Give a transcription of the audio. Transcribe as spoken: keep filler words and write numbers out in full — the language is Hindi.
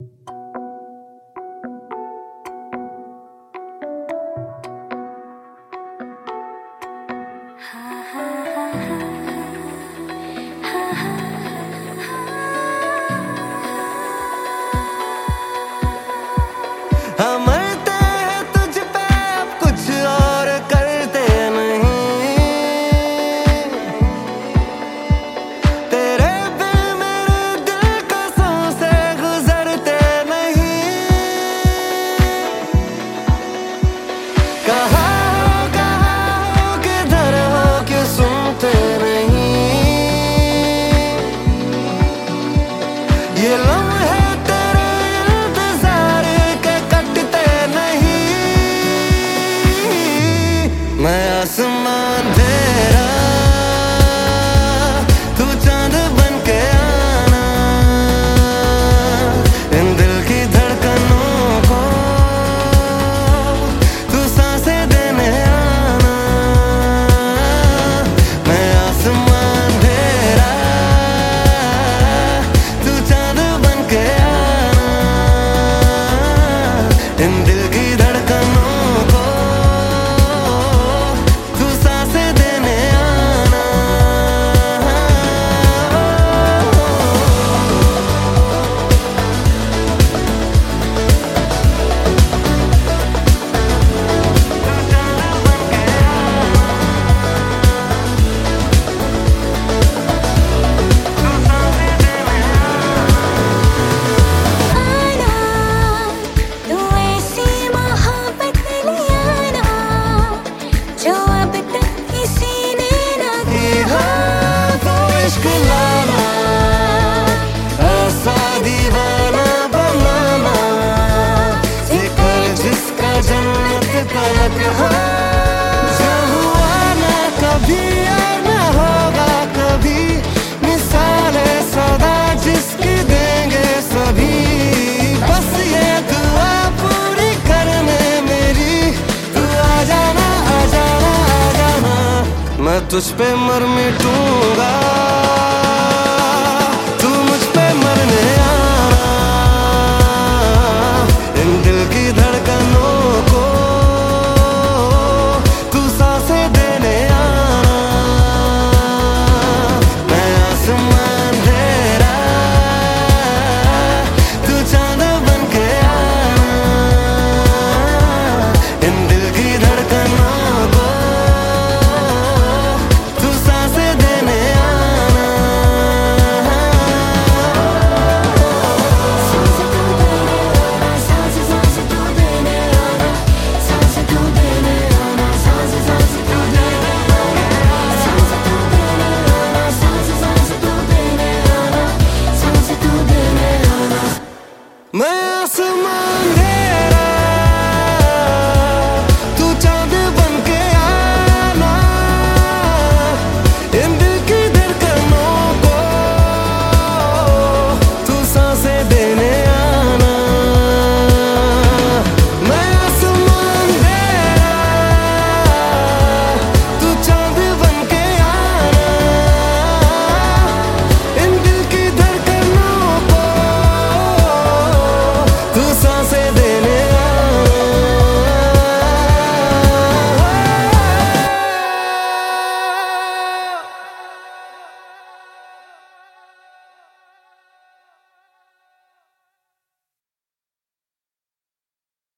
हम मरते हैं तुझ पे, अब कुछ और करते नहीं। तेरे बिन मेरे दिल कसों से गुजरते नहीं। कहा हो कहा हो किधर हो क्यों सुनते नहीं। ये लम्हे तेरे इंतजार के कटते नहीं। मैं आसमान तेरा, तू चांद बन के आना। इन दिल की धड़कनों को तू सांसें देने आना। मैं आसमान तेरा, तू चांद बन के आना। इन दिल की धड़कनों को तू सांसें देने आना। आना तू ऐसी मोहब्बत ले आना जो अब तक किसी ने ना की हो। तो इश्क लाना, ऐसा दीवाना बनाना, जिक्र जिसका जन्नत तलक हो। जो हुआ ना कभी और ना होगा कभी, मिसाले सदा जिसकी देंगे सभी। बस ये दुआ पूरी करने मेरी, तू आ जाना आ जाना आ जाना। मैं तुझ पे मर मिटूंगा,